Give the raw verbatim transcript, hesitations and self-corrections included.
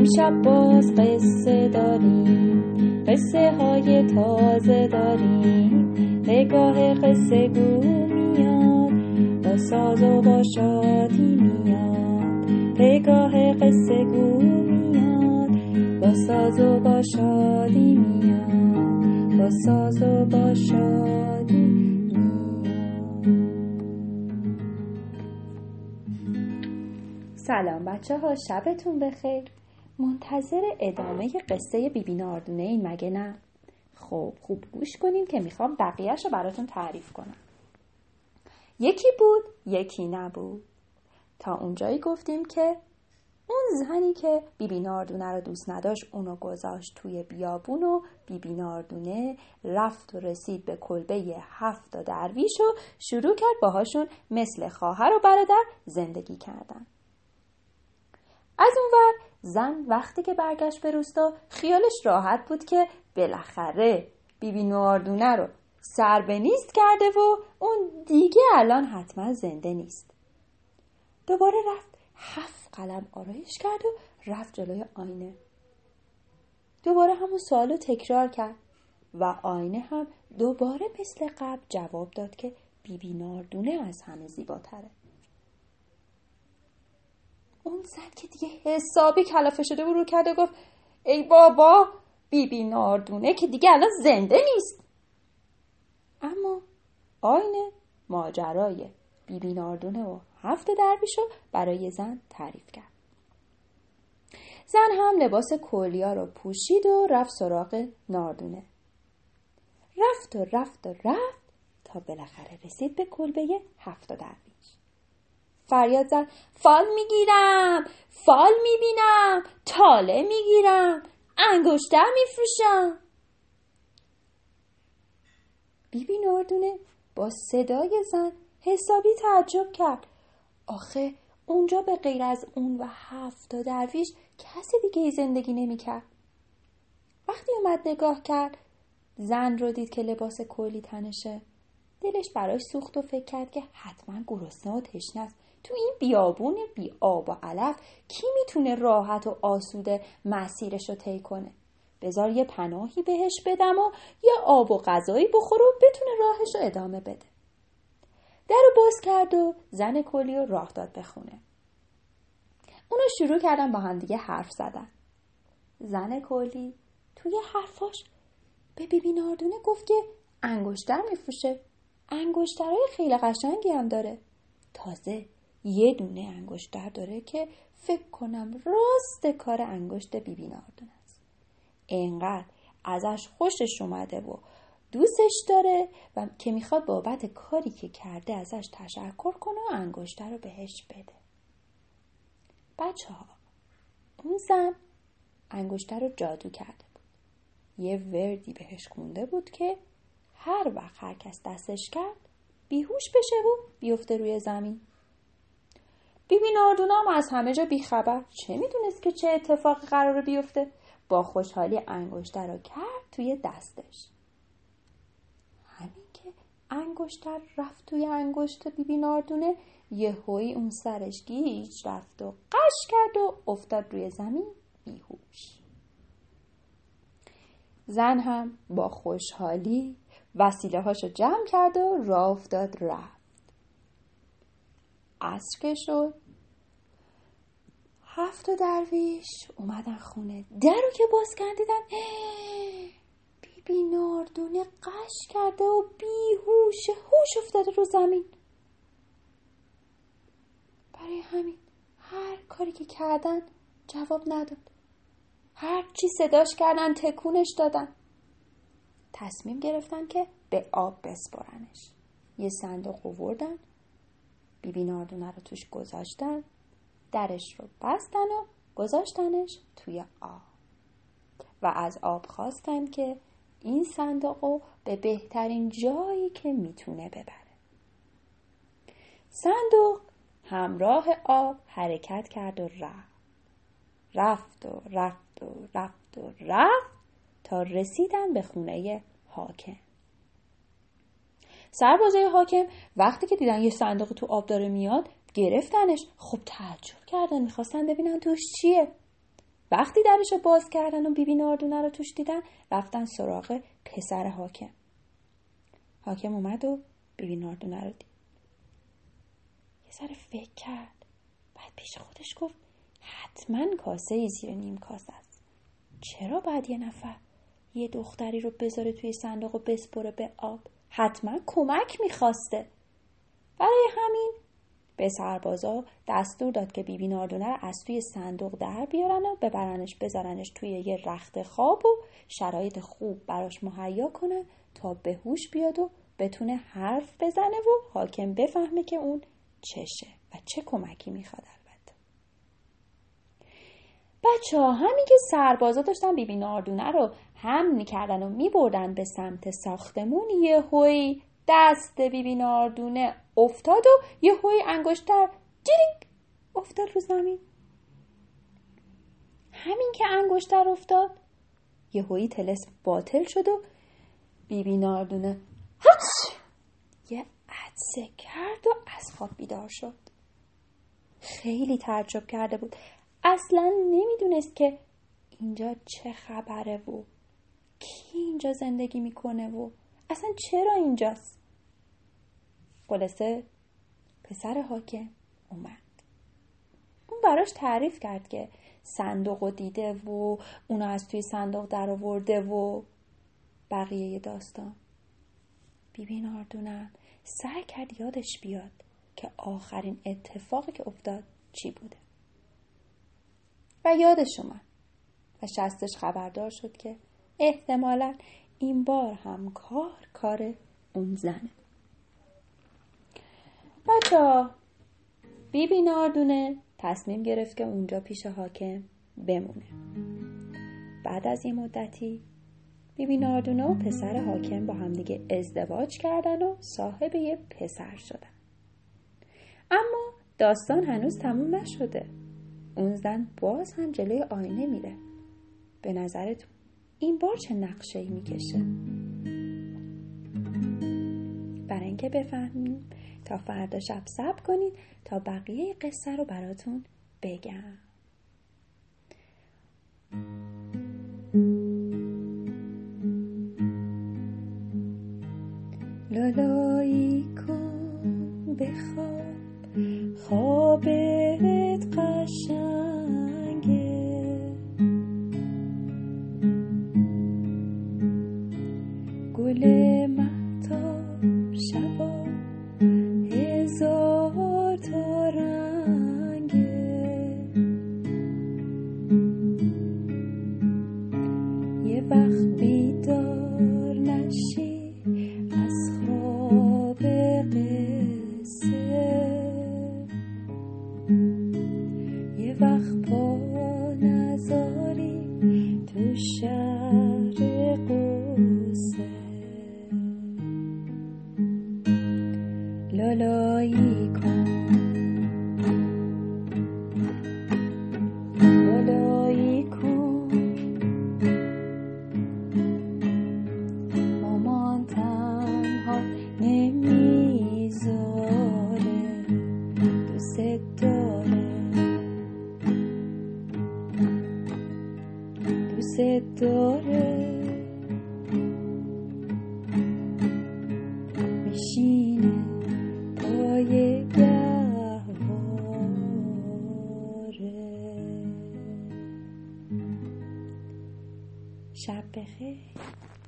امشب باز قصه داریم، قصه های تازه داریم. نگاه قصه گو میاد، با ساز و با شادی میاد. نگاه قصه گو میاد، با ساز و با شادی میاد. با ساز و با شادی میاد. سلام بچه ها، شبتون بخیر. منتظر ادامه قصه بی بی ناردونه این مگه نه؟ خب خوب گوش کنین که میخوام بقیه‌شو براتون تعریف کنم. یکی بود یکی نبود. تا اونجایی گفتیم که اون زنی که بی بی ناردونه رو دوست نداشت اونو گذاشت توی بیابون و بی بی ناردونه رفت و رسید به کلبه هفت تا درویش و شروع کرد باهاشون مثل خواهر و برادر زندگی کردن. از اونور زن وقتی که برگشت به روستا خیالش راحت بود که بالاخره بی بی ناردونه رو سر به نیست کرده و اون دیگه الان حتما زنده نیست. دوباره رفت هفت قلم آرایش کرد و رفت جلوی آینه. دوباره همون سوالو تکرار کرد و آینه هم دوباره مثل قبل جواب داد که بی بی ناردونه از همه زیباتره. اون زن که دیگه حسابی کلافه شده بود رو کرد و گفت ای بابا، بی بی ناردونه که دیگه الان زنده نیست. اما آینه ماجرای بی بی ناردونه و هفت درویشو برای زن تعریف کرد. زن هم لباس کولیا رو پوشید و رفت سراغ ناردونه. رفت و رفت و رفت تا بالاخره رسید به کلبه هفت درویش. فریاد زد فال میگیرم، فال میبینم، تاله میگیرم، انگشتر میفروشم. بی بی ناردونه با صدای زن حسابی تعجب کرد. آخه اونجا به غیر از اون و هفت تا درویش کسی دیگه زندگی نمی کرد. وقتی اومد نگاه کرد زن رو دید که لباس کلی تنشه. دلش براش سوخت و فکر کرد که حتما گرسنه و تشنه است. تو این بیابون بی آب و علف کی میتونه راحت و آسوده مسیرش رو طی کنه؟ بذار یه پناهی بهش بدم و یه آب و غذایی بخوره و بتونه راهش رو ادامه بده. در رو باز کرد و زن کلی رو راه داد به خونه. اونا شروع کردن با هم دیگه حرف زدن. زن کلی توی حرفاش به بی بی ناردونه گفت که انگشتر میفروشه. انگشترهای خیلی قشنگی هم داره. تازه یه دونه انگشتر داره که فکر کنم راست کار انگشت بی بی ناردونه است. اینقدر ازش خوشش اومده و دوستش داره و که میخواد بابت کاری که کرده ازش تشکر کنه و انگشتر رو بهش بده. بچه ها، اون زن انگشتر رو جادو کرده بود. یه وردی بهش خونده بود که هر وقت هر کس دستش کرد بیهوش بشه و بیفته روی زمین. بی بی ناردونه هم از همه جا بیخبر، چه میدونست که چه اتفاقی قراره بیفته. با خوشحالی انگشتر رو کرد توی دستش. همین که انگشتر رفت توی انگشت بی بی ناردونه یهویی اون سرش گیج رفت و قش کرد و افتاد روی زمین بیهوش. زن هم با خوشحالی وسیله هاشو جمع کرد و راه افتاد رفت. عصر که شد هفت تا درویش اومدن خونه. در رو که باز کردیدن بی بی ناردونه قش کرده و بیهوش هوش افتاده رو زمین. برای همین هر کاری که کردن جواب نداد. هر چی صداش کردن تکونش دادن. تصمیم گرفتن که به آب بسپارنش. یه صندوق آوردن، بی بی ناردونه رو توش گذاشتن، درش رو بستن و گذاشتنش توی آب و از آب خواستن که این صندوق رو به بهترین جایی که میتونه ببره. صندوق همراه آب حرکت کرد و رفت. رفت و رفت و رفت و رفت تا رسیدن به خونه حاکم. سربازای حاکم وقتی که دیدن یه صندوق تو آب داره میاد گرفتنش. خب تعجب کردن، میخواستن ببینن توش چیه. وقتی درشو باز کردن و بیبی ناردونه رو توش دیدن، رفتن سراغ پسر حاکم. حاکم اومد و بیبی ناردونه رو دید. یه ذره فکر کرد. بعد پیش خودش گفت حتما کاسه ای زیر نیم کاسه است. چرا باید یه نفر یه دختری رو بذاره توی صندوق و بسپره به آب؟ حتما کمک میخواسته. برای همین به سربازا دستور داد که بیبی ناردونه رو از توی صندوق در بیارن و ببرنش بذارنش توی یه رخت خواب و شرایط خوب براش مهیا کنن تا به هوش بیاد و بتونه حرف بزنه و حاکم بفهمه که اون چشه و چه کمکی میخواد. البته بچه ها، همین که سربازا داشتن بیبی ناردونه رو حمل میکردن و میبردن به سمت ساختمون، یه هوی دست بیبی ناردونه افتاد و یه هوی انگشتر جیرینگ افتاد رو زمین. همین که انگشتر افتاد، یه هوی طلسم باطل شد و بیبی ناردونه هچ یه عطسه کرد و از خواب بیدار شد. خیلی تعجب کرده بود. اصلا نمیدونست که اینجا چه خبره و کی اینجا زندگی میکنه و اصلا چرا اینجاست. خلاصه پسر حاکم اومد. اون براش تعریف کرد که صندوقو دیده و اونو از توی صندوق در آورده و بقیه داستان. بیبی ناردونه سعی کرد یادش بیاد که آخرین اتفاقی که افتاد چی بوده و یادش اومد و شستش خبردار شد که احتمالاً این بار هم کار کار اون زنه. بچه بیبی ناردونه تصمیم گرفت که اونجا پیش حاکم بمونه. بعد از یه مدتی بیبی ناردونه و پسر حاکم با همدیگه ازدواج کردن و صاحب یه پسر شدن. اما داستان هنوز تموم نشده. اون زن باز هم جلوی آینه میره. به نظرتون این بار چه نقشه‌ای میکشه؟ برای اینکه بفهمیم تا فردا شب صبر کنید تا بقیه قصه رو براتون بگم. لالایی کن بخواب، خوابت قشنگه، گل مهتاب شبا هزار تا رنگه، یه وقت بیدار نشی از خواب قصه، یه وقت پا نذاری تو شهر قصه، لالایی کن لالایی کن، مامان تنها نمیذاره، دوست داره دوست داره، میشینه پای گهواره. شب بخیر.